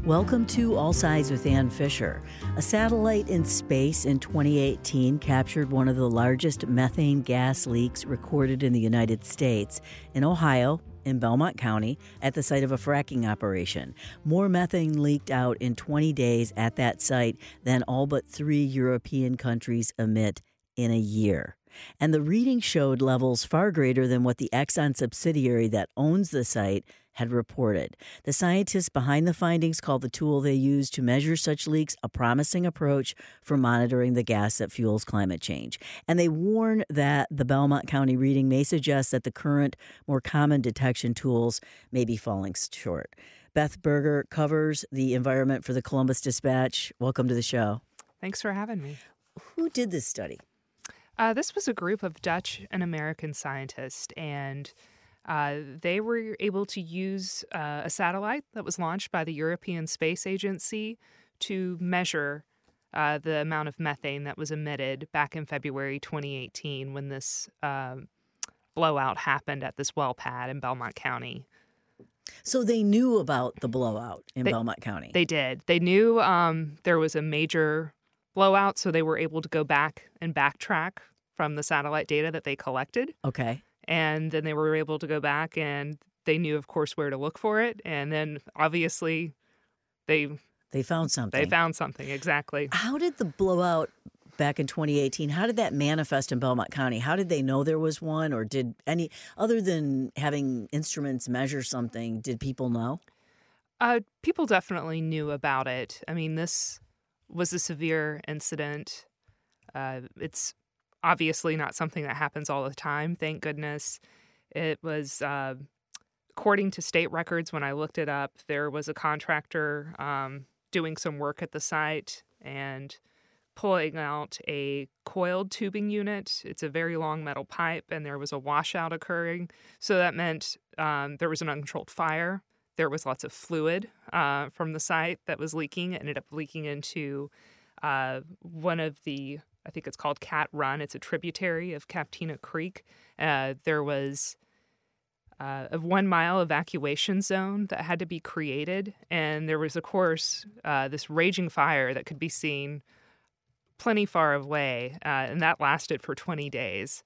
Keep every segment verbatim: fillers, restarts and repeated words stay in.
Welcome to All Sides with Ann Fisher. A satellite in space in twenty eighteen captured one of the largest methane gas leaks recorded in the United States in Ohio, in Belmont County, at the site of a fracking operation. More methane leaked out in twenty days at that site than all but three European countries emit in a year. And the reading showed levels far greater than what the Exxon subsidiary that owns the site had reported. The scientists behind the findings call the tool they use to measure such leaks a promising approach for monitoring the gas that fuels climate change. And they warn that the Belmont County reading may suggest that the current, more common detection tools may be falling short. Beth Berger covers the environment for the Columbus Dispatch. Welcome to the show. Thanks for having me. Who did this study? Uh, this was a group of Dutch and American scientists, and uh, they were able to use uh, a satellite that was launched by the European Space Agency to measure uh, the amount of methane that was emitted back in February twenty eighteen when this uh, blowout happened at this well pad in Belmont County. So they knew about the blowout in they, Belmont County. They did. They knew um, there was a major blowout, so they were able to go back and backtrack from the satellite data that they collected. Okay. And then they were able to go back and they knew, of course, where to look for it. And then obviously they they found something. They found something, exactly. How did the blowout back in twenty eighteen, how did that manifest in Belmont County? How did they know there was one, or did any, other than having instruments measure something, did people know? Uh, people definitely knew about it. I mean, this was a severe incident. Uh, it's obviously not something that happens all the time, thank goodness. It was, uh, according to state records, when I looked it up, there was a contractor um, doing some work at the site and pulling out a coiled tubing unit. It's a very long metal pipe, and there was a washout occurring. So that meant um, there was an uncontrolled fire. There was lots of fluid uh, from the site that was leaking. It ended up leaking into uh, one of the, I think it's called Cat Run. It's a tributary of Captina Creek. Uh, there was uh, a one-mile evacuation zone that had to be created. And there was, of course, uh, this raging fire that could be seen plenty far away. Uh, and that lasted for twenty days.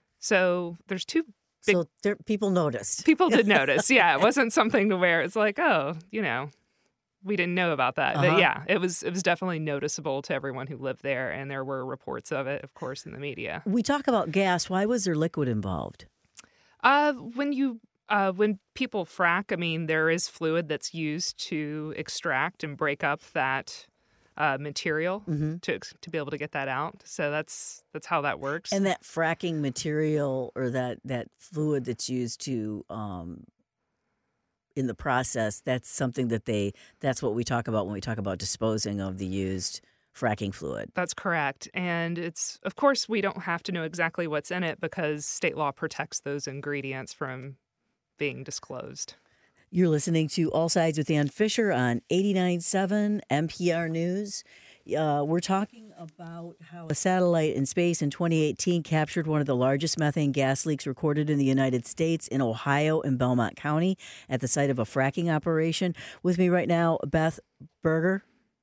So there's two Big, so there, people noticed. People did notice. Yeah, it wasn't something to where it's like, oh, you know, we didn't know about that. Uh-huh. But yeah, it was it was definitely noticeable to everyone who lived there, and there were reports of it, of course, in the media. We talk about gas. Why was there liquid involved? Uh, when you uh, when people frack, I mean, there is fluid that's used to extract and break up that Uh, material mm-hmm. to to be able to get that out. So that's that's how that works. And that fracking material, or that, that fluid that's used to um, in the process, that's something that they that's what we talk about when we talk about disposing of the used fracking fluid. That's correct. And it's, of course, we don't have to know exactly what's in it because state law protects those ingredients from being disclosed. You're listening to All Sides with Ann Fisher on eighty-nine point seven N P R News. Uh, we're talking about how a satellite in space in twenty eighteen captured one of the largest methane gas leaks recorded in the United States in Ohio and Belmont County at the site of a fracking operation. With me right now, Beth Berger.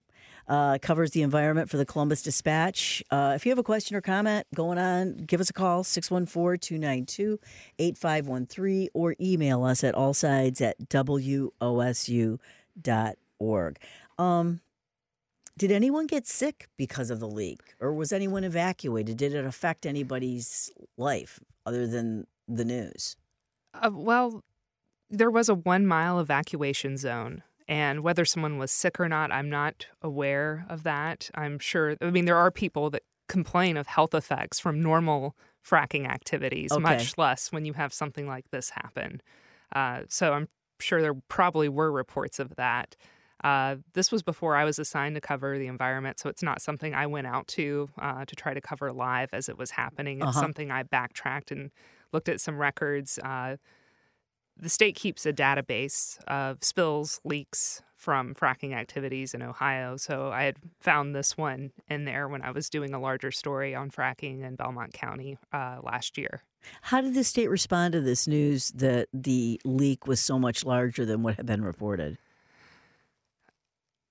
Uh, covers the environment for the Columbus Dispatch. Uh, if you have a question or comment going on, give us a call, six one four, two nine two, eight five one three, or email us at allsides at w o s u dot org. Um, did anyone get sick because of the leak, or was anyone evacuated? Did it affect anybody's life other than the news? Uh, well, there was a one-mile evacuation zone. And whether someone was sick or not, I'm not aware of that. I'm sure, I mean, there are people that complain of health effects from normal fracking activities, okay. much less when you have something like this happen. Uh, so I'm sure there probably were reports of that. Uh, this was before I was assigned to cover the environment, so it's not something I went out to uh, to try to cover live as it was happening. It's uh-huh. something I backtracked and looked at some records. Uh, The state keeps a database of spills, leaks from fracking activities in Ohio. So I had found this one in there when I was doing a larger story on fracking in Belmont County uh, last year. How did the state respond to this news that the leak was so much larger than what had been reported?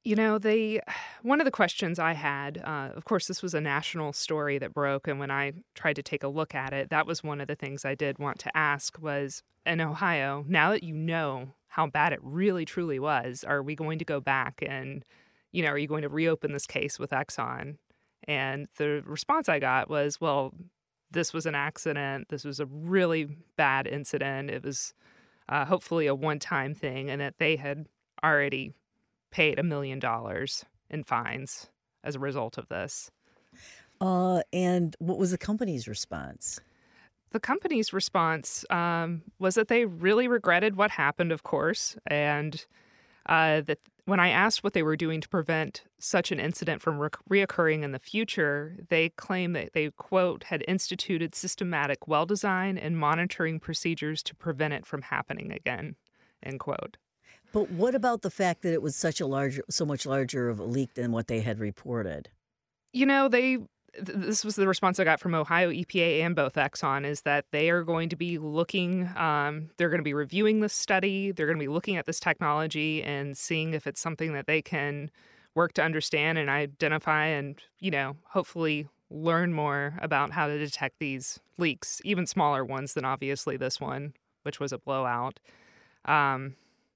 You know, they, one of the questions I had, uh, of course, this was a national story that broke. And when I tried to take a look at it, that was one of the things I did want to ask was, in Ohio, now that you know how bad it really truly was, are we going to go back and, you know, are you going to reopen this case with Exxon? And the response I got was, well, this was an accident. This was a really bad incident. It was uh, hopefully a one-time thing, and that they had already paid a million dollars in fines as a result of this. Uh, and what was the company's response? The company's response um, was that they really regretted what happened, of course, and uh, that when I asked what they were doing to prevent such an incident from re- reoccurring in the future, they claimed that they, quote, had instituted systematic well design and monitoring procedures to prevent it from happening again, end quote. But what about the fact that it was such a larger, so much larger of a leak than what they had reported? You know, they. Th- this was the response I got from Ohio E P A and both Exxon, is that they are going to be looking, um, they're going to be reviewing this study, they're going to be looking at this technology and seeing if it's something that they can work to understand and identify and, you know, hopefully learn more about how to detect these leaks, even smaller ones than obviously this one, which was a blowout. Um,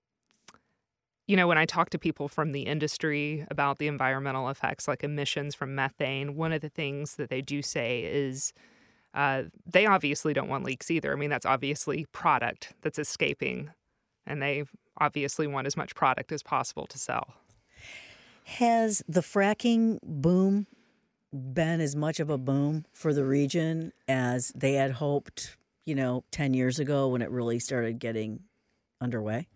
You know, when I talk to people from the industry about the environmental effects, like emissions from methane, one of the things that they do say is uh, they obviously don't want leaks either. I mean, that's obviously product that's escaping, and they obviously want as much product as possible to sell. Has the fracking boom been as much of a boom for the region as they had hoped, you know, ten years ago when it really started getting underway?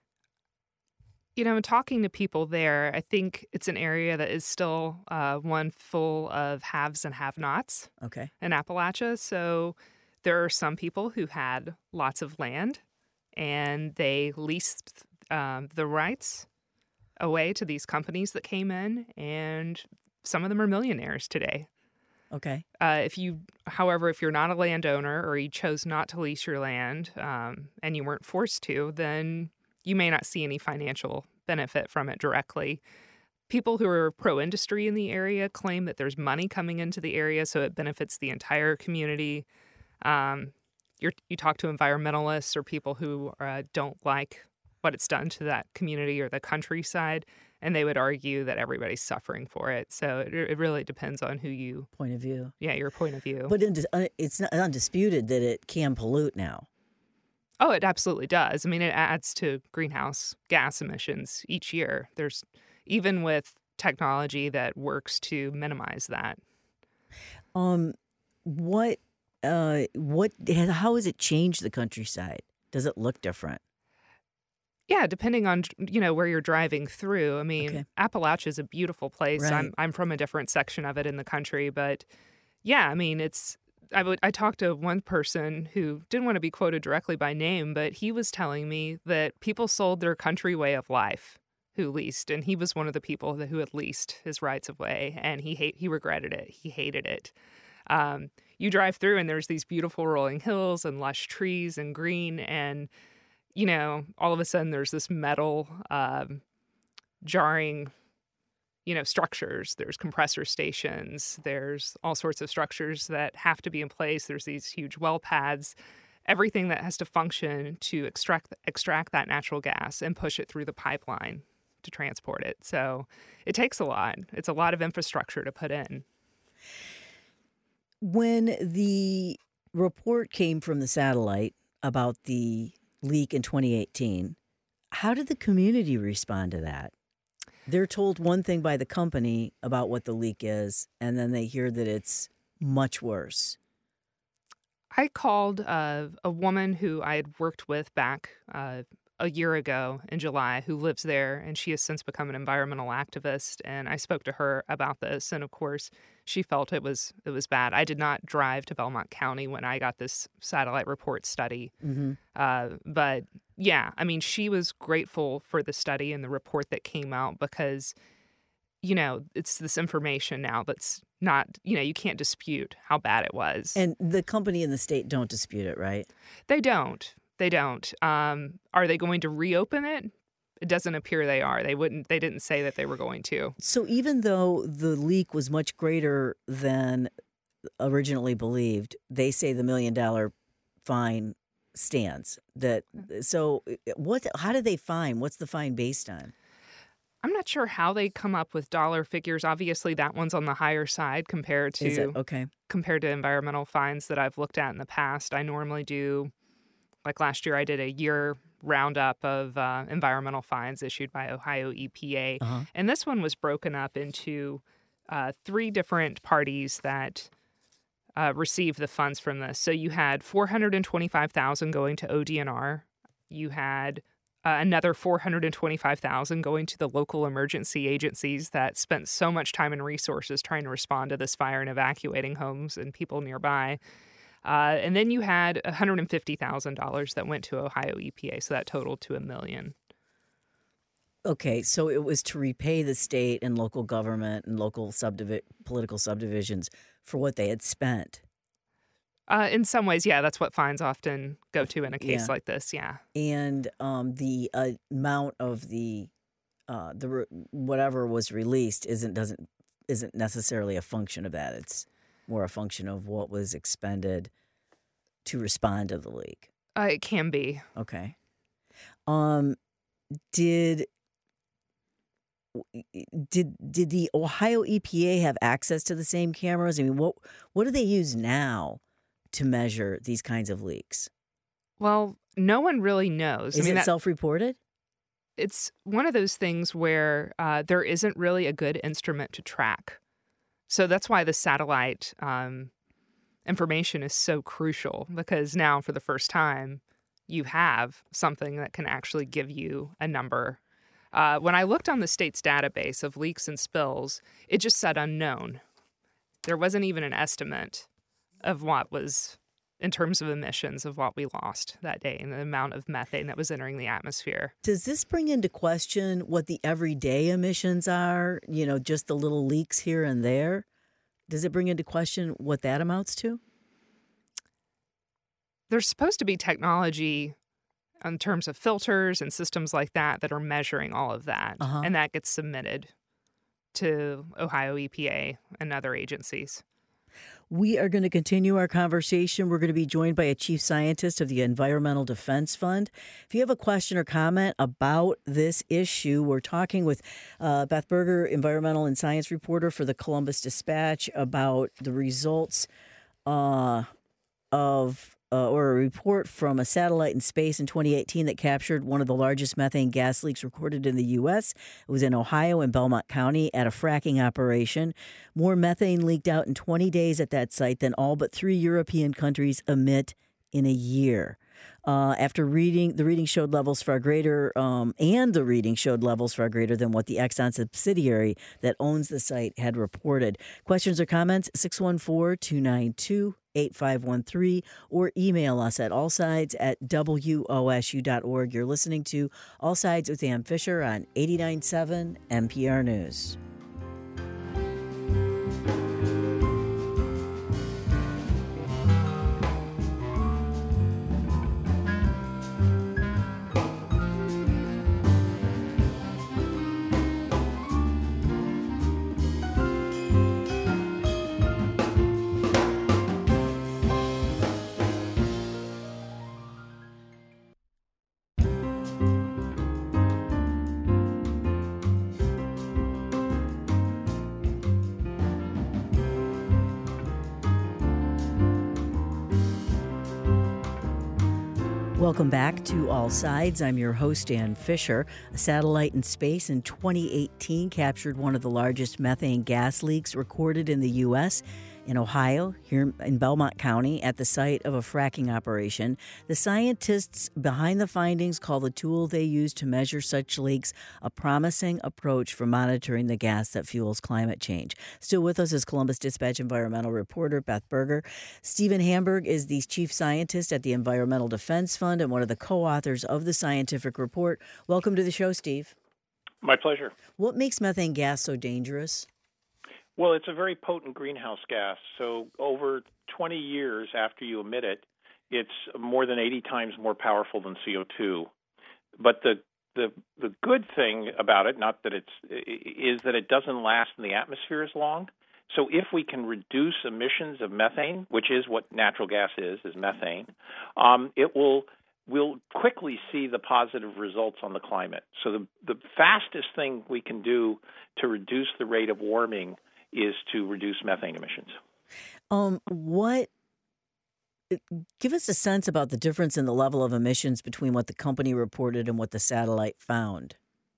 You know, in talking to people there, I think it's an area that is still uh, one full of haves and have-nots Okay. in Appalachia. So there are some people who had lots of land and they leased um, the rights away to these companies that came in, and some of them are millionaires today. Okay. Uh, if you, however, if you're not a landowner or you chose not to lease your land um, and you weren't forced to, then you may not see any financial benefit from it directly. People who are pro-industry in the area claim that there's money coming into the area, so it benefits the entire community. Um, you're, you talk to environmentalists or people who uh, don't like what it's done to that community or the countryside, and they would argue that everybody's suffering for it. So it, it really depends on who you... Point of view. Yeah, your point of view. But it's not undisputed that it can pollute now. Oh, it absolutely does. I mean, it adds to greenhouse gas emissions each year. There's, even with technology that works to minimize that. Um, what, uh, what, how has it changed the countryside? Does it look different? Yeah, depending on, you know, where you're driving through. I mean, Okay. Appalachia is a beautiful place. Right. I'm I'm from a different section of it in the country, but yeah, I mean, it's. I would. I talked to one person who didn't want to be quoted directly by name, but he was telling me that people sold their country way of life who leased, and he was one of the people that, who had leased his rights of way, and he hate he regretted it. He hated it. Um, you drive through, and there's these beautiful rolling hills and lush trees and green, and you know, all of a sudden there's this metal um, jarring. You know, structures, there's compressor stations, there's all sorts of structures that have to be in place. There's these huge well pads, everything that has to function to extract extract that natural gas and push it through the pipeline to transport it. So it takes a lot. It's a lot of infrastructure to put in. When the report came from the satellite about the leak in twenty eighteen, how did the community respond to that? They're told one thing by the company about what the leak is, and then they hear that it's much worse. I called uh, a woman who I had worked with back uh, a year ago in July who lives there, and she has since become an environmental activist. And I spoke to her about this, and of course, she felt it was it was bad. I did not drive to Belmont County when I got this satellite report study, Mm-hmm. uh, but yeah, I mean, she was grateful for the study and the report that came out because, you know, it's this information now that's not, you know, you can't dispute how bad it was. And the company and the state don't dispute it, right? They don't. They don't. Um, are they going to reopen it? it doesn't appear they are. They wouldn't. They didn't say that they were going to. So even though the leak was much greater than originally believed, they say the million dollar fine stands. That so what? How did they fine? What's the fine based on? I'm not sure how they come up with dollar figures. Obviously, that one's on the higher side compared to Is it? Okay. compared to environmental fines that I've looked at in the past. I normally do, like last year, I did a year roundup of uh, environmental fines issued by Ohio E P A, Uh-huh. and this one was broken up into uh, three different parties that uh, received the funds from this. So you had four hundred twenty-five thousand dollars going to O D N R. You had Uh, another four hundred twenty-five thousand dollars going to the local emergency agencies that spent so much time and resources trying to respond to this fire and evacuating homes and people nearby. Uh, and then you had one hundred fifty thousand dollars that went to Ohio E P A, so that totaled to a million. Okay, so it was to repay the state and local government and local subdivi- political subdivisions for what they had spent. Uh, in some ways, yeah, that's what fines often go to in a case Yeah. like this, yeah. And um, the uh, amount of the uh, the re- whatever was released isn't doesn't isn't necessarily a function of that. It's more a function of what was expended to respond to the leak. Uh, it can be. Okay. Um, did did did the Ohio E P A have access to the same cameras? I mean, what what do they use now to measure these kinds of leaks? Well, no one really knows. Is I mean, it that, self-reported? it's one of those things where uh, there isn't really a good instrument to track. So that's why the satellite um, information is so crucial, because now for the first time, you have something that can actually give you a number. Uh, when I looked on the state's database of leaks and spills, it just said unknown. There wasn't even an estimate of what was, in terms of emissions, of what we lost that day and the amount of methane that was entering the atmosphere. Does this bring into question what the everyday emissions are? You know, just the little leaks here and there? Does it bring into question what that amounts to? There's supposed to be technology in terms of filters and systems like that that are measuring all of that. Uh-huh. And that gets submitted to Ohio E P A and other agencies. We are going to continue our conversation. We're going to be joined by a chief scientist of the Environmental Defense Fund. If you have a question or comment about this issue, we're talking with uh, Beth Berger, environmental and science reporter for the Columbus Dispatch, about the results uh, of uh, or a report from a satellite in space in twenty eighteen that captured one of the largest methane gas leaks recorded in the U S. It was in Ohio in Belmont County at a fracking operation. More methane leaked out in twenty days at that site than all but three European countries emit in a year. Uh, after reading, the reading showed levels far greater, um, and the reading showed levels far greater than what the Exxon subsidiary that owns the site had reported. Questions or comments, six one four, two nine two, eight five one three, or email us at allsides at W O S U dot org. You're listening to All Sides with Ann Fisher on eighty-nine point seven N P R News. Welcome back to All Sides. I'm your host, Ann Fisher. A satellite in space in twenty eighteen captured one of the largest methane gas leaks recorded in the U S in Ohio, here in Belmont County, at the site of a fracking operation. The scientists behind the findings call the tool they use to measure such leaks a promising approach for monitoring the gas that fuels climate change. Still with us is Columbus Dispatch environmental reporter Beth Berger. Stephen Hamburg is the chief scientist at the Environmental Defense Fund and one of the co-authors of the scientific report. Welcome to the show, Steve. My pleasure. What makes methane gas so dangerous? Well, it's a very potent greenhouse gas. So over twenty years after you emit it, it's more than eighty times more powerful than C O two. But the the the good thing about it, not that it's, is that it doesn't last in the atmosphere as long. So if we can reduce emissions of methane, which is what natural gas is, is methane, um, it will we'll quickly see the positive results on the climate. So the the fastest thing we can do to reduce the rate of warming is to reduce methane emissions. Um, what? Give us a sense about the difference in the level of emissions between what the company reported and what the satellite found.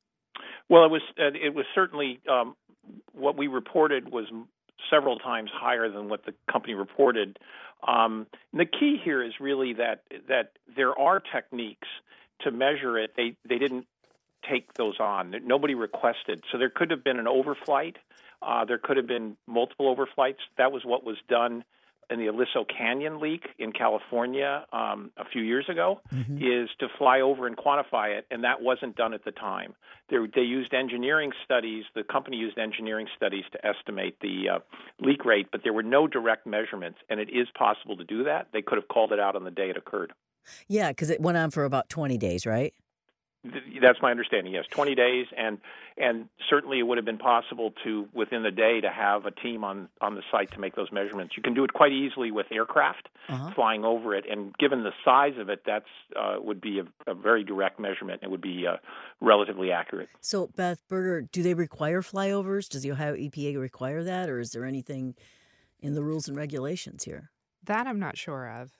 Well, it was uh, it was certainly um, what we reported was several times higher than what the company reported. Um, and the key here is really that that there are techniques to measure it. They they didn't take those on. Nobody requested. So there could have been an overflight. Uh, there could have been multiple overflights. That was what was done in the Aliso Canyon leak in California um, a few years ago, mm-hmm. is to fly over and quantify it, and that wasn't done at the time. They, they used engineering studies. The company used engineering studies to estimate the uh, leak rate, but there were no direct measurements, and it is possible to do that. They could have called it out on the day it occurred. Yeah, because it went on for about twenty days, right? That's my understanding, yes, twenty days, and and certainly it would have been possible to, within the day, to have a team on, on the site to make those measurements. You can do it quite easily with aircraft uh-huh. flying over it, and given the size of it, that's uh, would be a, a very direct measurement. It would be uh, relatively accurate. So, Beth Berger, do they require flyovers? Does the Ohio E P A require that, or is there anything in the rules and regulations here? That I'm not sure of.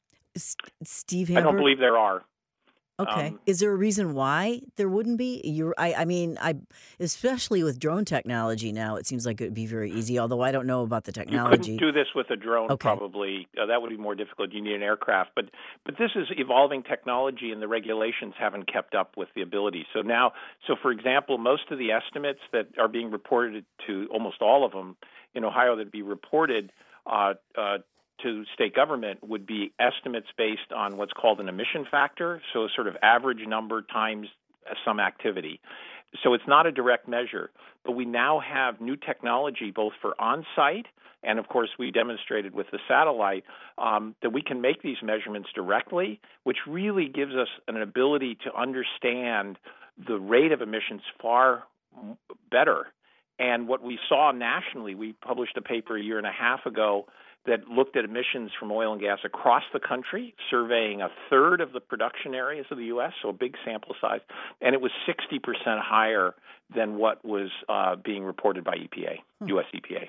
S- Steve Hamburg? I don't believe there are. Okay. Um, Is there a reason why there wouldn't be? You're, I, I mean, I, especially with drone technology now, it seems like it would be very easy. Although I don't know about the technology. You couldn't do this with a drone, okay. probably. Uh, that would be more difficult. You need an aircraft. But but this is evolving technology, and the regulations haven't kept up with the ability. So now, so for example, most of the estimates that are being reported to, almost all of them in Ohio that be reported uh, uh, to state government would be estimates based on what's called an emission factor, so a sort of average number times some activity. So it's not a direct measure, but we now have new technology both for on-site and, of course, we demonstrated with the satellite um, that we can make these measurements directly, which really gives us an ability to understand the rate of emissions far better. And what we saw nationally, we published a paper a year and a half ago that looked at emissions from oil and gas across the country, surveying a third of the production areas of the U S, so a big sample size, and it was sixty percent higher than what was uh, being reported by E P A, hmm. U S E P A.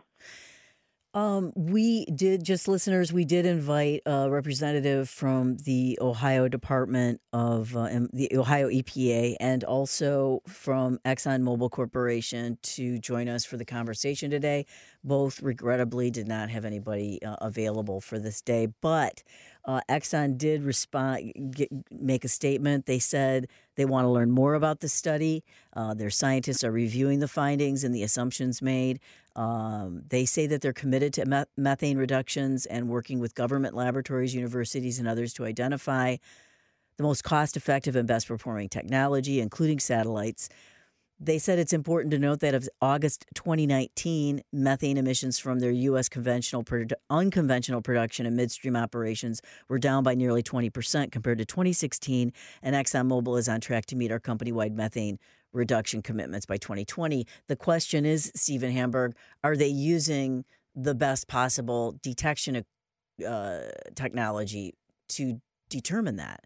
Um, we did, just listeners, we did invite a representative from the Ohio Department of uh, the Ohio E P A and also from ExxonMobil Corporation to join us for the conversation today. Both regrettably did not have anybody uh, available for this day, but uh, Exxon did respond, get, make a statement. They said they want to learn more about the study. Uh, their scientists are reviewing the findings and the assumptions made. Um, they say that they're committed to me- methane reductions and working with government laboratories, universities, and others to identify the most cost-effective and best-performing technology, including satellites. They said it's important to note that of August twenty nineteen, methane emissions from their U S conventional, produ- unconventional production and midstream operations were down by nearly twenty percent compared to twenty sixteen, and ExxonMobil is on track to meet our company-wide methane reduction commitments by twenty twenty. The question is, Stephen Hamburg, are they using the best possible detection uh, technology to determine that?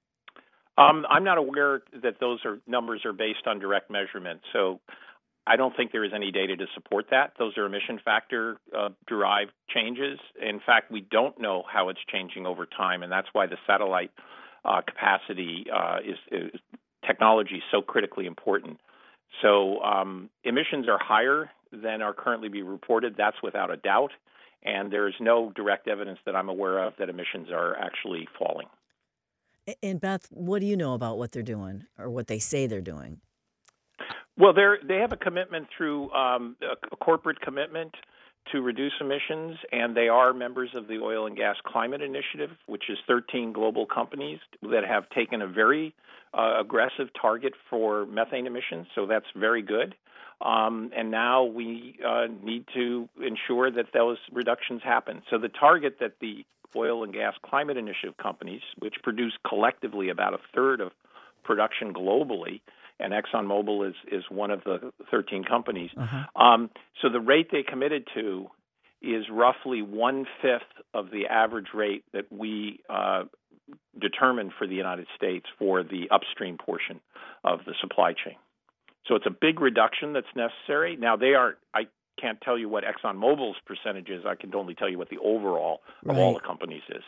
Um, I'm not aware that those are numbers are based on direct measurement, so I don't think there is any data to support that. Those are emission factor uh, derived changes. In fact, we don't know how it's changing over time, and that's why the satellite uh, capacity uh, is, is technology is so critically important. So um, emissions are higher than are currently being reported. That's without a doubt, and there is no direct evidence that I'm aware of that emissions are actually falling. And Beth, what do you know about what they're doing or what they say they're doing? Well, they they have a commitment through um, a corporate commitment to reduce emissions, and they are members of the Oil and Gas Climate Initiative, which is thirteen global companies that have taken a very uh, aggressive target for methane emissions, so that's very good. Um, and now we uh, need to ensure that those reductions happen. So the target that the Oil and Gas Climate Initiative companies, which produce collectively about a third of production globally, and ExxonMobil is, is one of the thirteen companies. Uh-huh. Um, so the rate they committed to is roughly one-fifth of the average rate that we uh, determined for the United States for the upstream portion of the supply chain. So it's a big reduction that's necessary. Now, they are, I can't tell you what ExxonMobil's percentage is. I can only tell you what the overall Right. of all the companies is.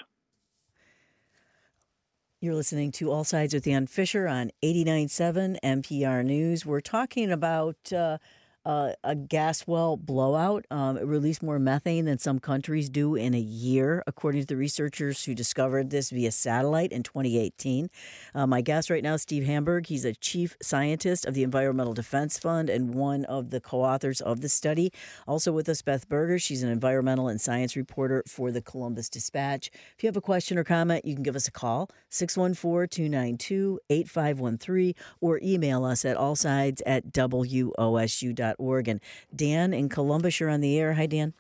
You're listening to All Sides with Ann Fisher on eighty-nine point seven N P R News. We're talking about uh, uh, a gas well blowout. Um, it released more methane than some countries do in a year, according to the researchers who discovered this via satellite in twenty eighteen. Uh, my guest right now is Steve Hamburg. He's a chief scientist of the Environmental Defense Fund and one of the co-authors of the study. Also with us, Beth Berger. She's an environmental and science reporter for the Columbus Dispatch. If you have a question or comment, you can give us a call, six one four, two nine two, eight five one three, or email us at allsides at W O S U dot org. And Dan in Columbus, you're on the air. Hi, Dan.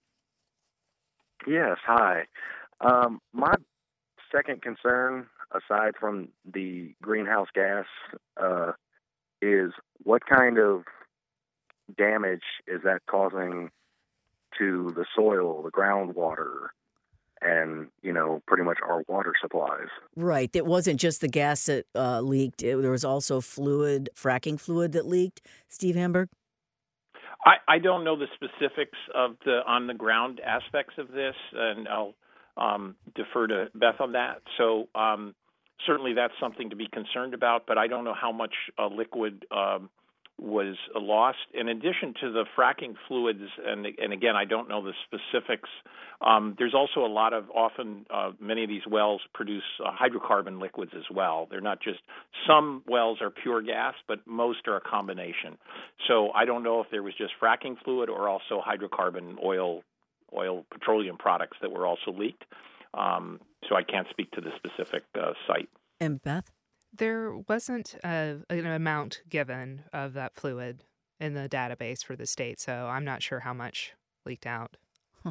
Yes, hi. Um, my second concern, aside from the greenhouse gas, uh, is what kind of damage is that causing to the soil, the groundwater, and, you know, pretty much our water supplies. Right. It wasn't just the gas that uh, leaked. It, there was also fluid, fracking fluid that leaked. Steve Hamburg? I, I don't know the specifics of the on-the-ground aspects of this, and I'll um, defer to Beth on that. So um, certainly that's something to be concerned about, but I don't know how much uh, liquid um, was lost. In addition to the fracking fluids, and, and again, I don't know the specifics, um, there's also a lot of, often uh, many of these wells produce uh, hydrocarbon liquids as well. They're not just, some wells are pure gas, but most are a combination. So I don't know if there was just fracking fluid or also hydrocarbon oil, oil petroleum products that were also leaked. Um, so I can't speak to the specific uh, site. And Beth? There wasn't a, an amount given of that fluid in the database for the state, so I'm not sure how much leaked out. Huh.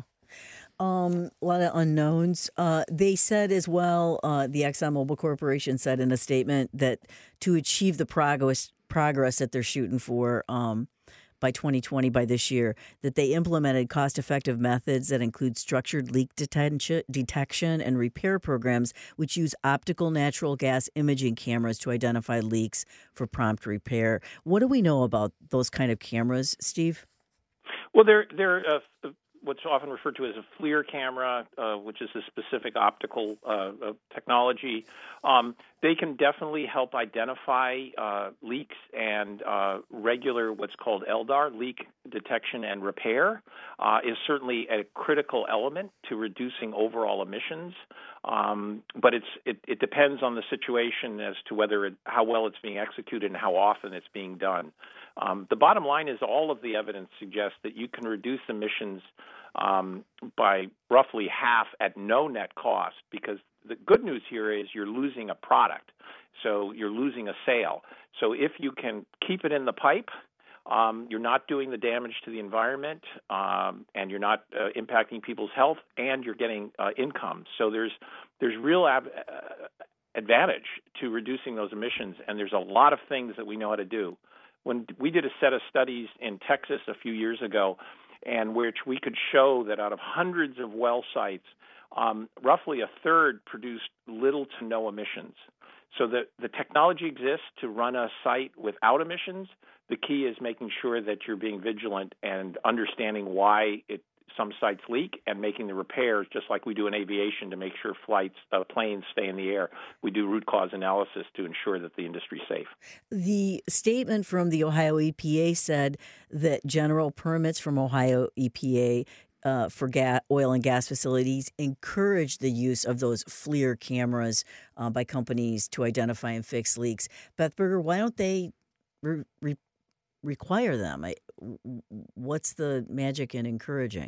Um, a lot of unknowns. Uh, they said as well, uh, the ExxonMobil Corporation said in a statement that to achieve the progress progress that they're shooting for um, by twenty twenty, by this year, that they implemented cost-effective methods that include structured leak detention, detection and repair programs, which use optical natural gas imaging cameras to identify leaks for prompt repair. What do we know about those kind of cameras, Steve? Well, they're they're uh, what's often referred to as a FLIR camera, uh, which is a specific optical uh, uh, technology. Um, they can definitely help identify uh, leaks and uh, regular what's called L D A R, leak detection and repair, uh, is certainly a critical element to reducing overall emissions. Um, but it's it, it depends on the situation as to whether it, how well it's being executed and how often it's being done. Um, the bottom line is all of the evidence suggests that you can reduce emissions um, by roughly half at no net cost, because the good news here is you're losing a product. So you're losing a sale. So if you can keep it in the pipe, um, you're not doing the damage to the environment, um, and you're not uh, impacting people's health, and you're getting uh, income. So there's there's real ab- uh, advantage to reducing those emissions, and there's a lot of things that we know how to do. When we did a set of studies in Texas a few years ago, and which we could show that out of hundreds of well sites, um, roughly a third produced little to no emissions. So the, the technology exists to run a site without emissions. The key is making sure that you're being vigilant and understanding why it, some sites leak and making the repairs, just like we do in aviation to make sure flights, uh, planes stay in the air. We do root cause analysis to ensure that the industry is safe. The statement from the Ohio E P A said that general permits from Ohio E P A uh, for gas, oil and gas facilities encourage the use of those FLIR cameras uh, by companies to identify and fix leaks. Beth Berger, why don't they re- re- require them? I, what's the magic in encouraging?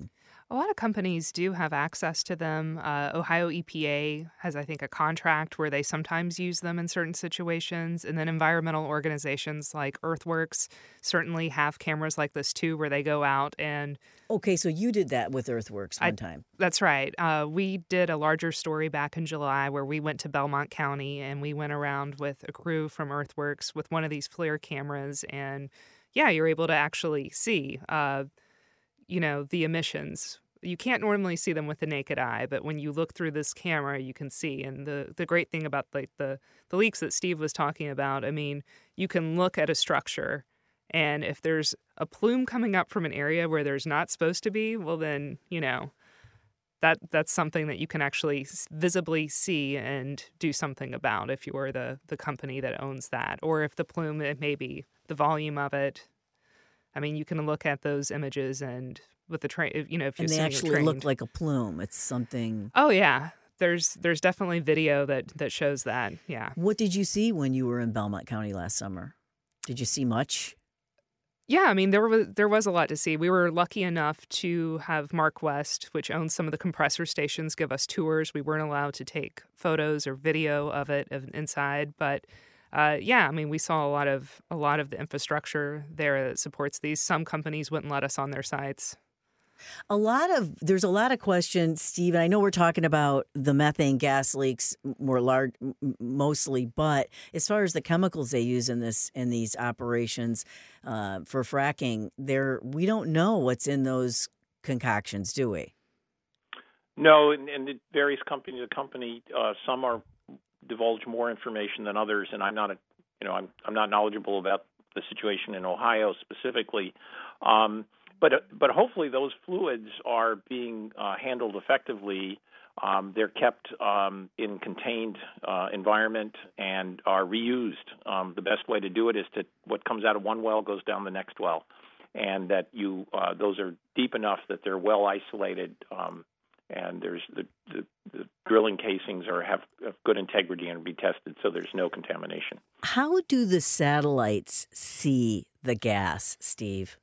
A lot of companies do have access to them. Uh, Ohio E P A has, I think, a contract where they sometimes use them in certain situations. And then environmental organizations like Earthworks certainly have cameras like this, too, where they go out and... Okay, so you did that with Earthworks one I, time. That's right. Uh, we did a larger story back in July where we went to Belmont County and we went around with a crew from Earthworks with one of these FLIR cameras. And, yeah, you're able to actually see... Uh, you know, the emissions. You can't normally see them with the naked eye, but when you look through this camera, you can see. And the, the great thing about like the, the leaks that Steve was talking about, I mean, you can look at a structure, and if there's a plume coming up from an area where there's not supposed to be, well then, you know, that that's something that you can actually visibly see and do something about if you are the, the company that owns that. Or if the plume, it may be the volume of it. I mean, you can look at those images and with the train, you know, if you're And they actually look like a plume. It's something. Oh yeah, there's there's definitely video that that shows that. Yeah. What did you see when you were in Belmont County last summer? Did you see much? Yeah, I mean, there was there was a lot to see. We were lucky enough to have Mark West, which owns some of the compressor stations, give us tours. We weren't allowed to take photos or video of it of inside, but. Uh, yeah, I mean, we saw a lot of a lot of the infrastructure there that supports these. Some companies wouldn't let us on their sites. A lot of there's a lot of questions, Steve. And I know we're talking about the methane gas leaks more large, mostly, but as far as the chemicals they use in this in these operations uh, for fracking, there we don't know what's in those concoctions, do we? No, and, and it varies company to company. Uh, some are. Divulge more information than others, and I'm not, a, you know, I'm I'm not knowledgeable about the situation in Ohio specifically, um, but but hopefully those fluids are being uh, handled effectively. Um, they're kept um, in contained uh, environment and are reused. Um, the best way to do it is to what comes out of one well goes down the next well, and that you uh, those are deep enough that they're well isolated. Um, And there's the, the, the drilling casings are have, have good integrity and be tested, so there's no contamination. How do the satellites see the gas, Steve?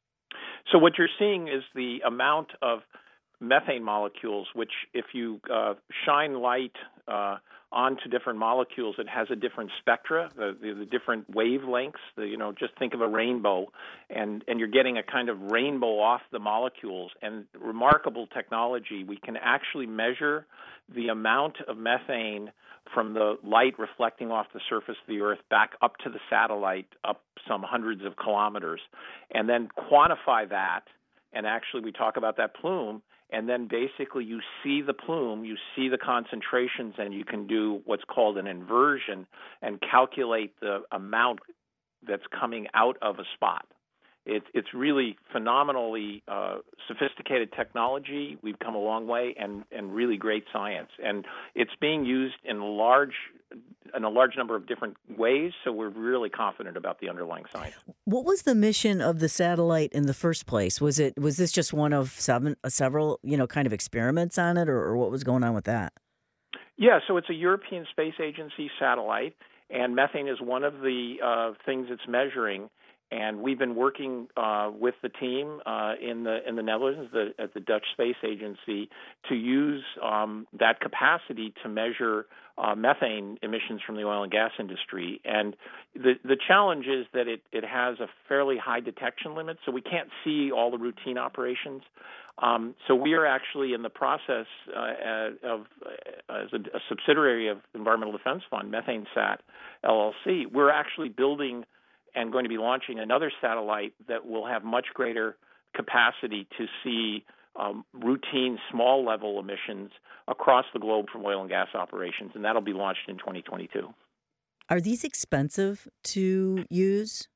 So what you're seeing is the amount of methane molecules, which if you uh, shine light uh, onto different molecules, it has a different spectra, the, the, the different wavelengths. The, you know, just think of a rainbow, and, and you're getting a kind of rainbow off the molecules. And remarkable technology, we can actually measure the amount of methane from the light reflecting off the surface of the Earth back up to the satellite, up some hundreds of kilometers, and then quantify that. And actually, we talk about that plume. And then basically you see the plume, you see the concentrations, and you can do what's called an inversion and calculate the amount that's coming out of a spot. It's it's really phenomenally uh, sophisticated technology. We've come a long way, and, and really great science. And it's being used in large in a large number of different ways, so we're really confident about the underlying science. What was the mission of the satellite in the first place? Was it was this just one of seven, uh, several, you know, kind of experiments on it, or, or what was going on with that? Yeah, so it's a European Space Agency satellite, and methane is one of the uh, things it's measuring. And we've been working uh, with the team uh, in the in the Netherlands, the, at the Dutch Space Agency, to use um, that capacity to measure uh, methane emissions from the oil and gas industry. And the the challenge is that it, it has a fairly high detection limit, so we can't see all the routine operations. Um, so we are actually in the process uh, of, uh, as a, a subsidiary of Environmental Defense Fund, MethaneSat L L C, we're actually building and going to be launching another satellite that will have much greater capacity to see um, routine small-level emissions across the globe from oil and gas operations, and that'll be launched in twenty twenty-two. Are these expensive to use?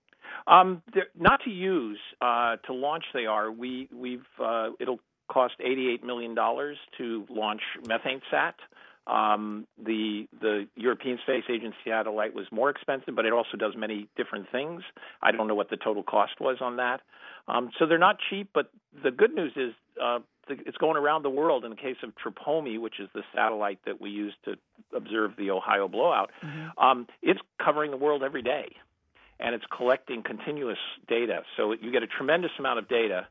Um, they're not to use. Uh, to launch, they are. We, we've. Uh, it'll cost eighty-eight million dollars to launch MethaneSat. Um, the the European Space Agency satellite was more expensive, but it also does many different things. I don't know what the total cost was on that. Um, so they're not cheap, but the good news is uh, it's going around the world. In the case of TRPOMI, which is the satellite that we use to observe the Ohio blowout, mm-hmm. um, it's covering the world every day, and it's collecting continuous data. So you get a tremendous amount of data.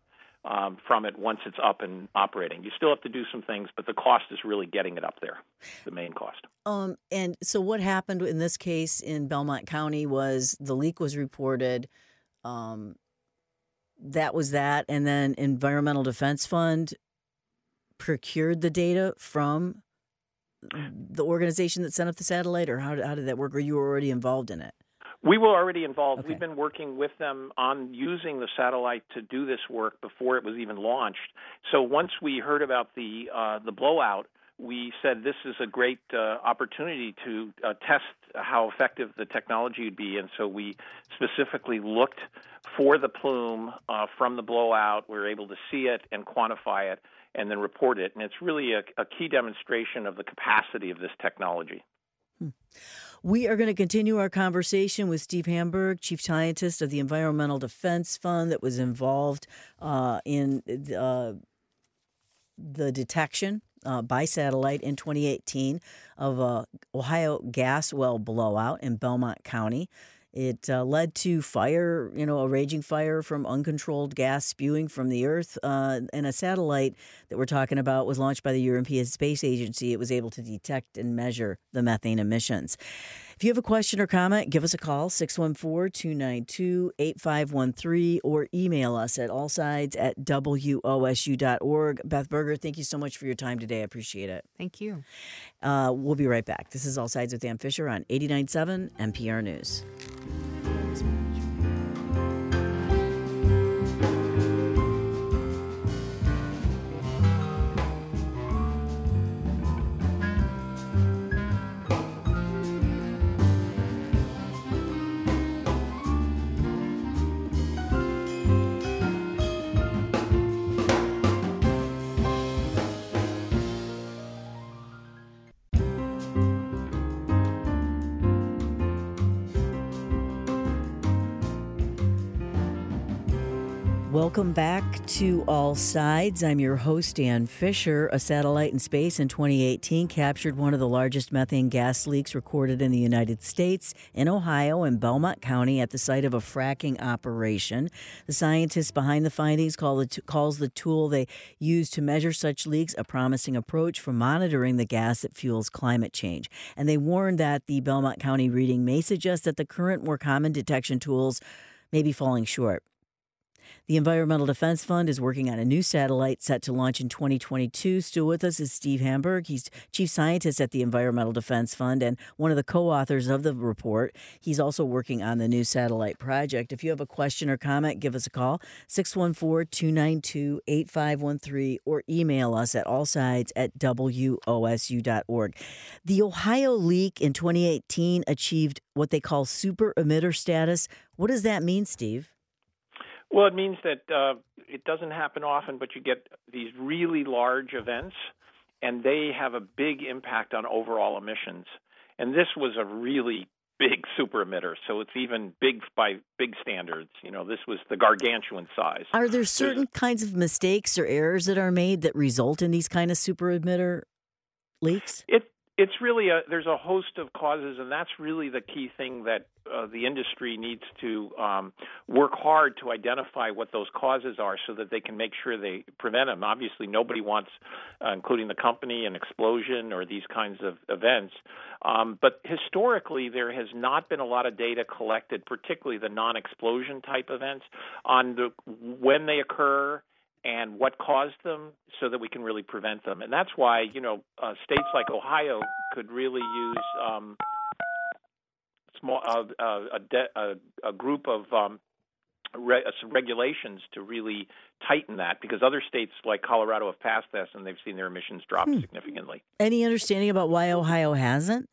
um, from it once it's up and operating. You still have to do some things, but the cost is really getting it up there, the main cost. Um, and so what happened in this case in Belmont County was the leak was reported. Um, that was that. And then Environmental Defense Fund procured the data from the organization that sent up the satellite, or how did, how did that work? Or you were already involved in it? We were already involved. Okay. We've been working with them on using the satellite to do this work before it was even launched. So once we heard about the uh, the blowout, we said this is a great uh, opportunity to uh, test how effective the technology would be. And so we specifically looked for the plume uh, from the blowout. We were able to see it and quantify it and then report it. And it's really a, a key demonstration of the capacity of this technology. Hmm. We are going to continue our conversation with Steve Hamburg, Chief Scientist of the Environmental Defense Fund that was involved uh, in uh, the detection uh, by satellite in twenty eighteen of a Ohio gas well blowout in Belmont County. It uh, led to fire, you know, a raging fire from uncontrolled gas spewing from the earth. Uh, and a satellite that we're talking about was launched by the European Space Agency. It was able to detect and measure the methane emissions. If you have a question or comment, give us a call, six one four, two nine two, eight five one three, or email us at allsides at W O S U dot org. Beth Berger, thank you so much for your time today. I appreciate it. Thank you. Uh, we'll be right back. This is All Sides with Ann Fisher on eighty-nine point seven N P R News. Welcome back to All Sides. I'm your host, Ann Fisher. A satellite in space in twenty eighteen captured one of the largest methane gas leaks recorded in the United States in Ohio and Belmont County at the site of a fracking operation. The scientists behind the findings call the t- calls the tool they use to measure such leaks a promising approach for monitoring the gas that fuels climate change. And they warned that the Belmont County reading may suggest that the current, more common detection tools may be falling short. The Environmental Defense Fund is working on a new satellite set to launch in twenty twenty-two. Still with us is Steve Hamburg. He's Chief Scientist at the Environmental Defense Fund and one of the co-authors of the report. He's also working on the new satellite project. If you have a question or comment, give us a call, six one four, two nine two, eight five one three, or email us at allsides at W O S U dot org. The Ohio leak in twenty eighteen achieved what they call super emitter status. What does that mean, Steve? Well, it means that uh, it doesn't happen often, but you get these really large events, and they have a big impact on overall emissions. And this was a really big super emitter, so it's even big by big standards. You know, this was the gargantuan size. Are there certain There's, kinds of mistakes or errors that are made that result in these kind of super emitter leaks? It It's really a, there's a host of causes, and that's really the key thing that uh, the industry needs to um, work hard to identify what those causes are so that they can make sure they prevent them. Obviously, nobody wants, uh, including the company, an explosion or these kinds of events. Um, but historically, there has not been a lot of data collected, particularly the non-explosion type events, on the, when they occur and what caused them so that we can really prevent them. And that's why, you know, uh, states like Ohio could really use um, small uh, uh, a, de- a, a group of um, re- uh, regulations to really tighten that, because other states like Colorado have passed this and they've seen their emissions drop hmm. significantly. Any understanding about why Ohio hasn't?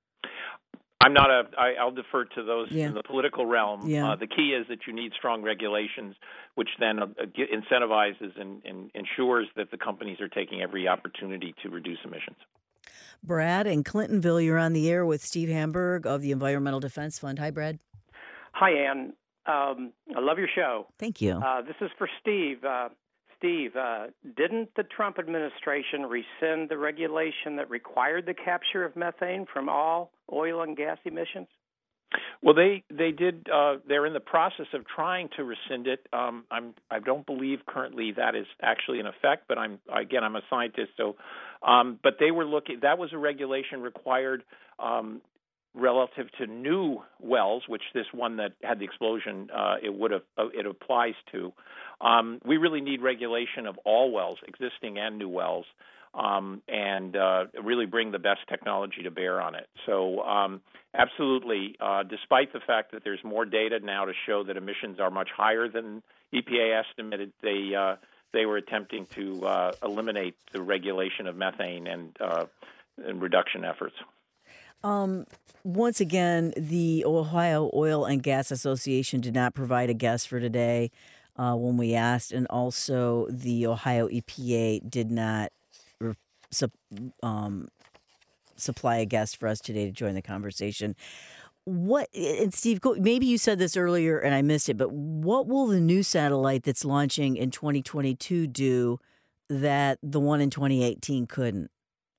I'm not a. I, I'll defer to those yeah. in the political realm. Yeah. Uh, the key is that you need strong regulations, which then uh, incentivizes and, and ensures that the companies are taking every opportunity to reduce emissions. Brad in Clintonville, you're on the air with Steve Hamburg of the Environmental Defense Fund. Hi, Brad. Hi, Ann. Um, I love your show. Thank you. Uh, this is for Steve. Uh, Steve, uh, didn't the Trump administration rescind the regulation that required the capture of methane from all oil and gas emissions? Well, they they did. Uh, they're in the process of trying to rescind it. Um, I'm I don't believe currently that is actually in effect. But I'm again I'm a scientist, so. Um, but they were looking. That was a regulation required um, relative to new wells, which this one that had the explosion uh, it would have uh, it applies to. Um, we really need regulation of all wells, existing and new wells. Um, and uh, really bring the best technology to bear on it. So um, absolutely, uh, despite the fact that there's more data now to show that emissions are much higher than E P A estimated, they uh, they were attempting to uh, eliminate the regulation of methane and, uh, and reduction efforts. Um, once again, the Ohio Oil and Gas Association did not provide a guest for today uh, when we asked, and also the Ohio E P A did not Um, supply a guest for us today to join the conversation. What and Steve, maybe you said this earlier and I missed it, but what will the new satellite that's launching in twenty twenty-two do that the one in twenty eighteen couldn't?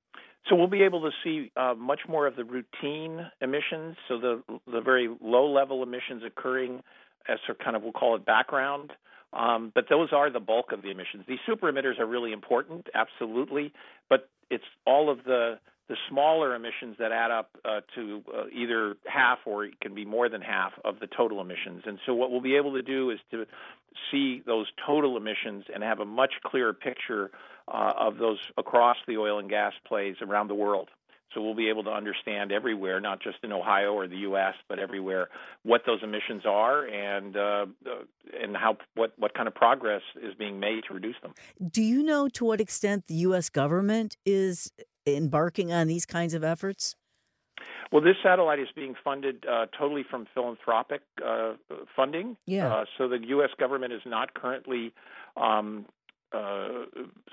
So we'll be able to see uh, much more of the routine emissions, so the the very low level emissions occurring as sort of kind of we'll call it background. Um, but those are the bulk of the emissions. These super emitters are really important, absolutely, but it's all of the the smaller emissions that add up uh, to uh, either half or it can be more than half of the total emissions. And so what we'll be able to do is to see those total emissions and have a much clearer picture uh, of those across the oil and gas plays around the world. So we'll be able to understand everywhere, not just in Ohio or the U S, but everywhere, what those emissions are and uh, and how what, what kind of progress is being made to reduce them. Do you know to what extent the U S government is embarking on these kinds of efforts? Well, this satellite is being funded uh, totally from philanthropic uh, funding. Yeah. Uh, so the U S government is not currently um, uh,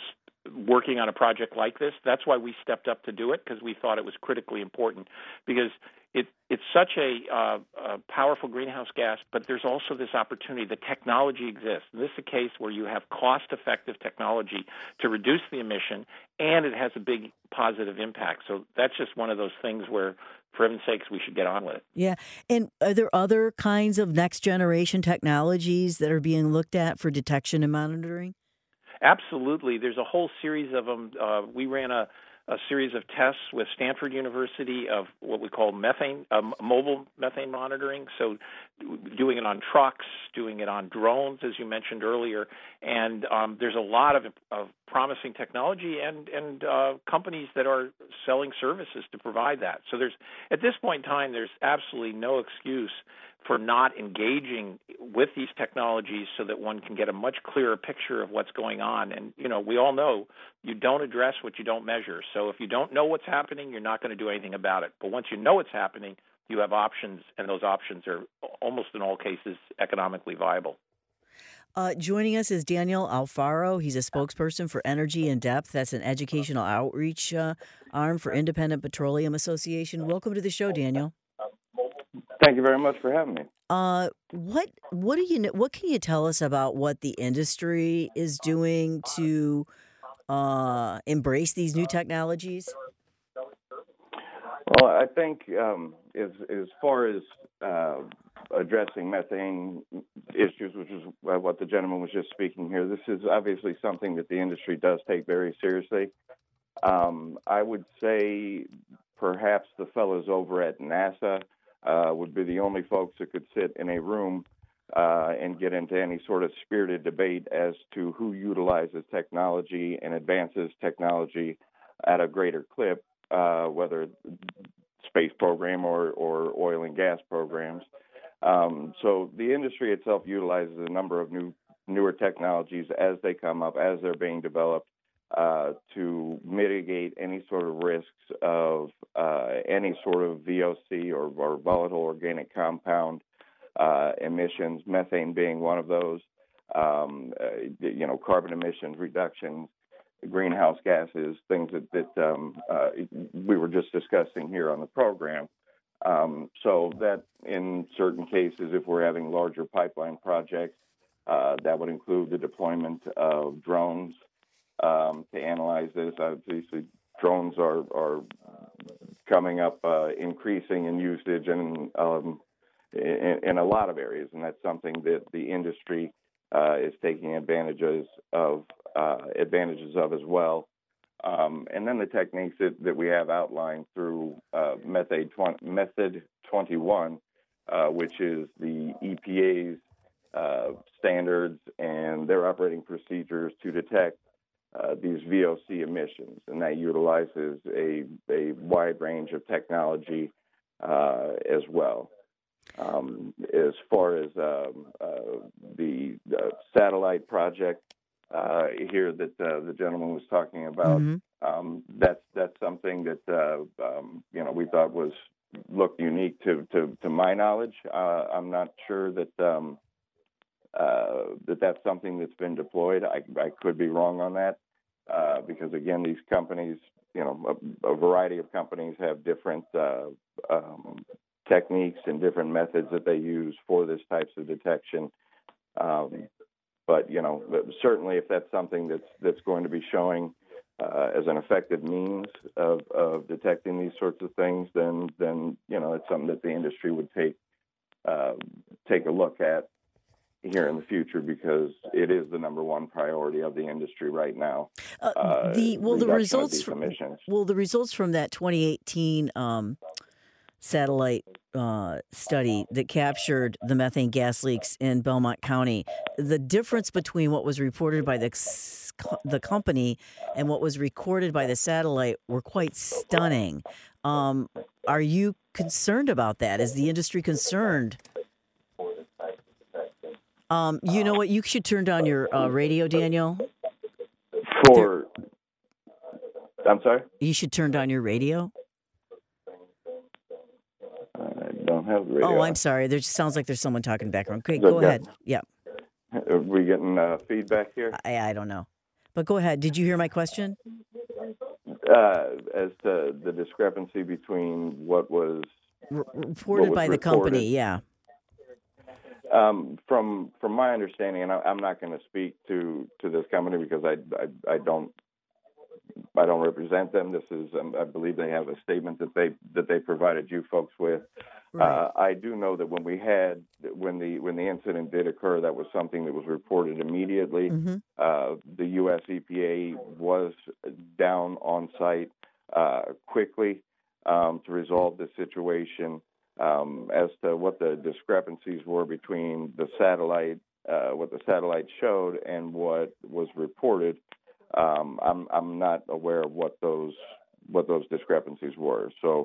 working on a project like this. That's why we stepped up to do it, because we thought it was critically important, because it, it's such a, uh, a powerful greenhouse gas, but there's also this opportunity. The technology exists. And this is a case where you have cost-effective technology to reduce the emission, and it has a big positive impact. So that's just one of those things where, for heaven's sakes, we should get on with it. Yeah. And are there other kinds of next-generation technologies that are being looked at for detection and monitoring? Absolutely. There's a whole series of them. Uh, we ran a, a series of tests with Stanford University of what we call methane, um, mobile methane monitoring. So doing it on trucks, doing it on drones, as you mentioned earlier. And um, there's a lot of, of promising technology and, and uh, companies that are selling services to provide that. So there's, at this point in time, there's absolutely no excuse for not engaging with these technologies so that one can get a much clearer picture of what's going on. And, you know, we all know you don't address what you don't measure. So if you don't know what's happening, you're not going to do anything about it. But once you know what's happening, you have options, and those options are almost in all cases economically viable. Uh, joining us is Daniel Alfaro. He's a spokesperson for Energy in Depth. That's an educational outreach uh, arm for Independent Petroleum Association. Welcome to the show, Daniel. Thank you very much for having me. Uh, what what do you what can you tell us about what the industry is doing to uh, embrace these new technologies? Well, I think um, as as far as uh, addressing methane issues, which is what the gentleman was just speaking here, this is obviously something that the industry does take very seriously. Um, I would say perhaps the fellows over at NASA Uh, would be the only folks that could sit in a room uh, and get into any sort of spirited debate as to who utilizes technology and advances technology at a greater clip, uh, whether space program or, or oil and gas programs. Um, so the industry itself utilizes a number of new newer technologies as they come up, as they're being developed, Uh, to mitigate any sort of risks of uh, any sort of V O C or, or volatile organic compound uh, emissions, methane being one of those, um, uh, you know, carbon emissions reductions, greenhouse gases, things that, that um, uh, we were just discussing here on the program. Um, so that in certain cases, if we're having larger pipeline projects, uh, that would include the deployment of drones, Um, to analyze this. Obviously, drones are, are coming up, uh, increasing in usage, and um, in, in a lot of areas, and that's something that the industry uh, is taking advantages of uh, advantages of as well. Um, and then the techniques that, that we have outlined through uh, Method Method twenty-one, uh, which is the E P A's uh, standards and their operating procedures to detect uh, these V O C emissions, and that utilizes a, a wide range of technology uh, as well. Um, as far as um, uh, the, the satellite project uh, here that uh, the gentleman was talking about, mm-hmm. um, that's that's something that uh, um, you know we thought was looked unique to to, to my knowledge. Uh, I'm not sure that um, uh, that that's something that's been deployed. I, I could be wrong on that uh, because again, these companies, you know, a, a variety of companies have different uh, um, techniques and different methods that they use for this types of detection. Um, but, you know, certainly if that's something that's that's going to be showing uh, as an effective means of, of detecting these sorts of things, then, then, you know, it's something that the industry would take uh, take a look at here in the future, because it is the number one priority of the industry right now. Uh, uh, the well, the results from emissions. well, the results from that twenty eighteen um, satellite uh, study that captured the methane gas leaks in Belmont County. The difference between what was reported by the the company and what was recorded by the satellite were quite stunning. Um, are you concerned about that? Is the industry concerned? Um, you know what? You should turn down your uh, radio, Daniel. For, there, I'm sorry? You should turn down your radio. I don't have the radio. Oh, I'm sorry. There sounds like there's someone talking in the background. Okay, go ahead. Yeah. Are we getting uh, feedback here? I, I don't know. But go ahead. Did you hear my question? Uh, as to the discrepancy between what was R- reported what was by the reported. company, yeah. Um, from from my understanding, and I, I'm not going to speak to, to this company because I, I I don't I don't represent them. This is um, I believe they have a statement that they that they provided you folks with. Right. Uh, I do know that when we had when the when the incident did occur, that was something that was reported immediately. Mm-hmm. Uh, the U S E P A was down on site uh, quickly um, to resolve the situation. Um, as to what the discrepancies were between the satellite, uh, what the satellite showed, and what was reported, um, I'm I'm not aware of what those what those discrepancies were. So,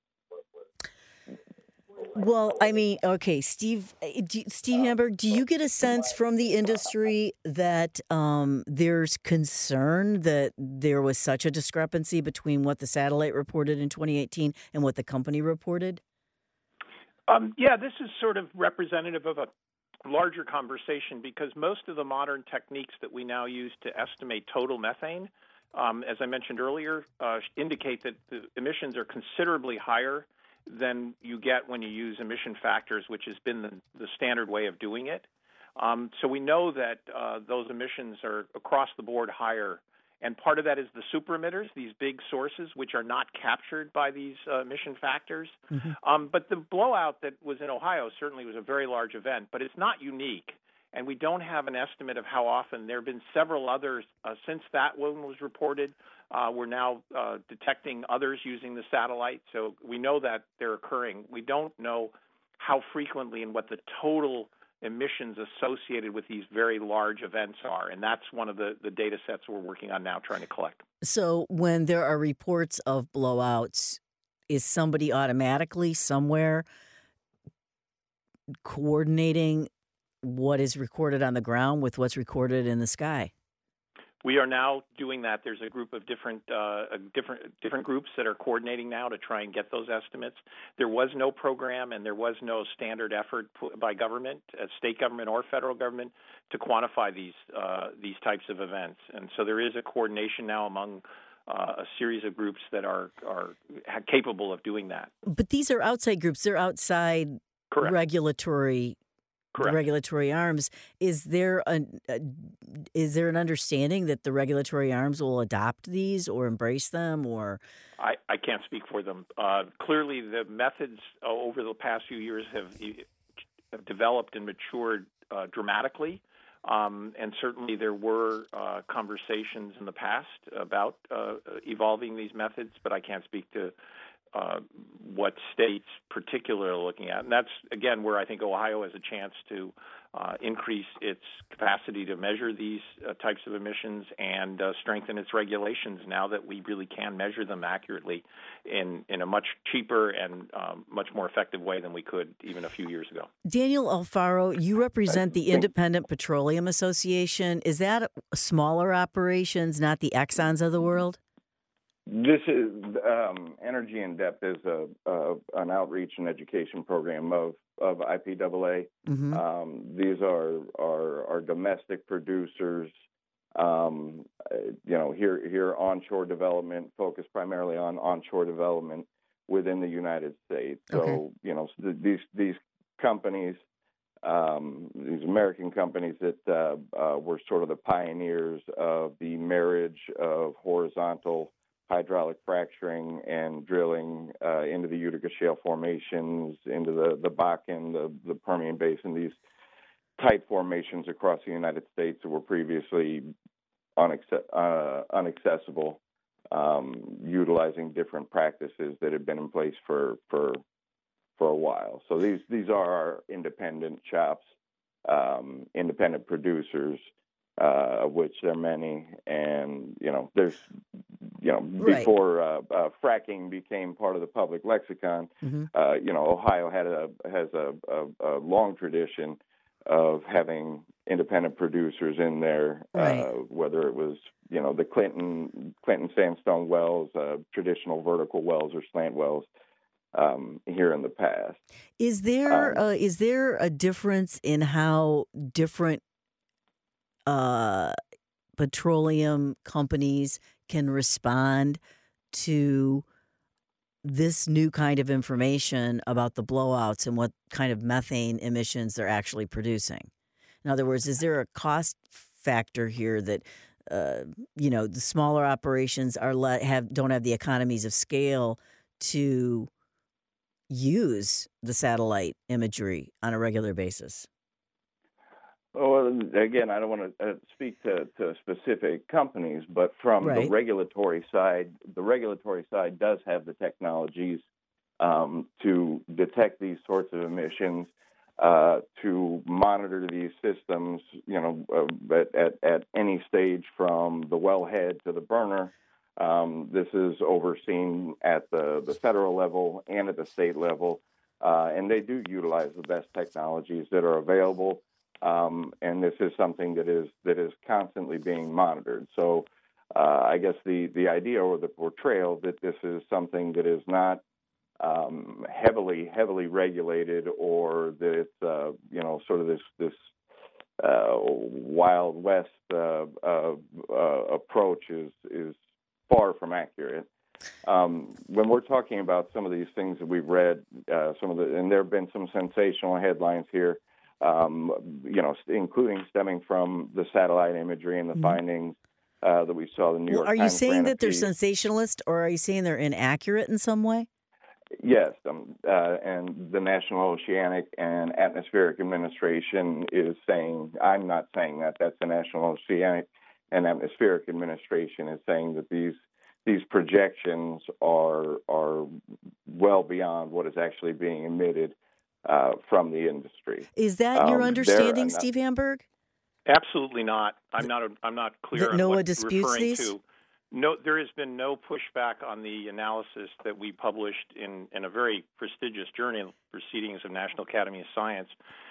well, I mean, okay, Steve, do, Steve Hamburg, do you get a sense from the industry that um, there's concern that there was such a discrepancy between what the satellite reported in twenty eighteen and what the company reported? Um, yeah, this is sort of representative of a larger conversation because most of the modern techniques that we now use to estimate total methane, um, as I mentioned earlier, uh, indicate that the emissions are considerably higher than you get when you use emission factors, which has been the, the standard way of doing it. Um, so we know that uh, those emissions are across the board higher. And part of that is the super emitters, these big sources, which are not captured by these uh, emission factors. Mm-hmm. Um, but the blowout that was in Ohio certainly was a very large event, but it's not unique. And we don't have an estimate of how often. There have been several others uh, since that one was reported. Uh, we're now uh, detecting others using the satellite, so we know that they're occurring. We don't know how frequently and what the total emissions associated with these very large events are. And that's one of the, the data sets we're working on now trying to collect. So when there are reports of blowouts, is somebody automatically somewhere coordinating what is recorded on the ground with what's recorded in the sky? We are now doing that. There's a group of different uh, different different groups that are coordinating now to try and get those estimates. There was no program and there was no standard effort by government, uh, state government or federal government, to quantify these uh, these types of events. And so there is a coordination now among uh, a series of groups that are are capable of doing that. But these are outside groups. They're outside Correct. regulatory the regulatory arms. Is there a, a is there an understanding that the regulatory arms will adopt these or embrace them, or? I, I can't speak for them. Uh, clearly, the methods uh, over the past few years have, have developed and matured uh, dramatically. Um, and certainly there were uh, conversations in the past about uh, evolving these methods, but I can't speak to uh, what states particularly are looking at. And that's, again, where I think Ohio has a chance to uh, increase its capacity to measure these uh, types of emissions and uh, strengthen its regulations now that we really can measure them accurately in, in a much cheaper and um, much more effective way than we could even a few years ago. Daniel Alfaro, you represent the Independent Petroleum Association. Is that smaller operations, not the Exxons of the world? This is um, Energy in Depth is a, a an outreach and education program of of I P A A. Mm-hmm. Um, these are, are are domestic producers. Um, you know, here here onshore development, focused primarily on onshore development within the United States. So okay. you know, these these companies, um, these American companies that uh, uh, were sort of the pioneers of the marriage of horizontal hydraulic fracturing and drilling uh, into the Utica Shale formations, into the, the Bakken, the, the Permian Basin, these tight formations across the United States that were previously unaccess- uh, inaccessible, um, utilizing different practices that had been in place for, for, for a while. So these, these are our independent shops, um, independent producers, uh, of which there are many. And, you know, there's, you know, before right. uh, uh, fracking became part of the public lexicon, mm-hmm. uh, you know, Ohio had a has a, a, a long tradition of having independent producers in there, right. uh, whether it was, you know, the Clinton Clinton sandstone wells, uh, traditional vertical wells or slant wells um, here in the past. Is there um, uh, is there a difference in how different uh, petroleum companies can respond to this new kind of information about the blowouts and what kind of methane emissions they're actually producing? In other words, is there a cost factor here that uh, you know the smaller operations are le- have don't have the economies of scale to use the satellite imagery on a regular basis? Well, again, I don't want to uh, speak to, to specific companies, but from right. the regulatory side, the regulatory side does have the technologies um, to detect these sorts of emissions, uh, to monitor these systems, you know, uh, at, at, at any stage from the wellhead to the burner. Um, this is overseen at the, the federal level and at the state level, uh, and they do utilize the best technologies that are available. Um, and this is something that is that is constantly being monitored. So uh, I guess the, the idea or the portrayal that this is something that is not um, heavily heavily regulated, or that it's uh, you know sort of this this uh, Wild West uh, uh, uh, approach is is far from accurate. Um, when we're talking about some of these things that we've read, uh, some of the and there have been some sensational headlines here. Um, you know, including stemming from the satellite imagery and the mm-hmm. findings uh, that we saw. The New well, York are Times. Are you saying that they're piece. sensationalist, or are you saying they're inaccurate in some way? Yes, um, uh, and the National Oceanic and Atmospheric Administration is saying. I'm not saying that. That's the National Oceanic and Atmospheric Administration is saying that these these projections are are well beyond what is actually being emitted Uh, from the industry. Is that your um, understanding, not, Steve Hamburg? Absolutely not. I'm not. A, I'm not clear that on NOAA what disputes you're referring these? to. No, there has been no pushback on the analysis that we published in, in a very prestigious journal, Proceedings of National Academy of Science,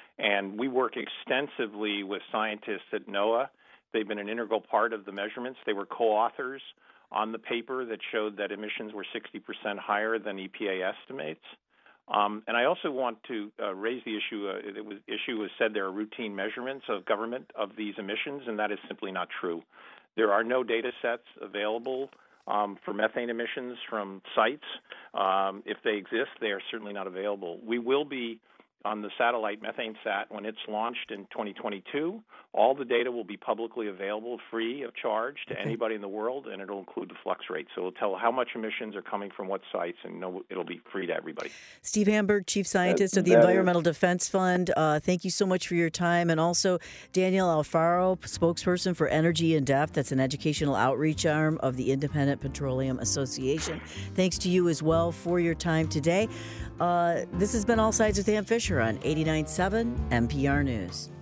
and we work extensively with scientists at NOAA. They've been an integral part of the measurements. They were co-authors on the paper that showed that emissions were sixty percent higher than E P A estimates. Um, and I also want to uh, raise the issue. Uh, it was issue was said there are routine measurements of government of these emissions, and that is simply not true. There are no data sets available um, for methane emissions from sites. Um, if they exist, they are certainly not available. We will be on the satellite MethaneSat when it's launched in twenty twenty-two. All the data will be publicly available, free of charge to okay. anybody in the world, and it'll include the flux rate. So it'll tell how much emissions are coming from what sites, and no, it'll be free to everybody. Steve Hamburg, Chief Scientist that, of the that Environmental is. Defense Fund, uh, thank you so much for your time. And also Daniel Alfaro, spokesperson for Energy in Depth. That's an educational outreach arm of the Independent Petroleum Association. Thanks to you as well for your time today. Uh, this has been All Sides with Ann Fisher on eighty-nine point seven N P R News.